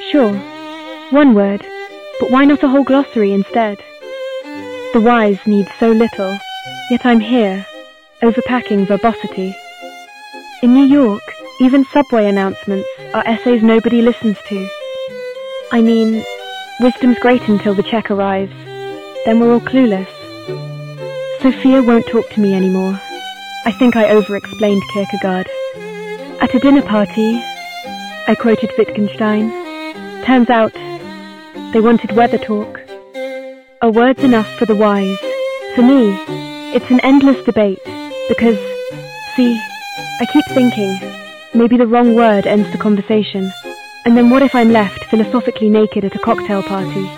Sure, one word, but why not a whole glossary instead? The wise need so little, yet I'm here, overpacking verbosity. In New York, even subway announcements are essays nobody listens to. I mean, wisdom's great until the check arrives, then we're all clueless. Sophia won't talk to me anymore. I think I over-explained Kierkegaard. At a dinner party, I quoted Wittgenstein. Turns out, they wanted weather talk. Are words enough for the wise? For me, it's an endless debate, because, see, I keep thinking, maybe the wrong word ends the conversation, and then what if I'm left philosophically naked at a cocktail party?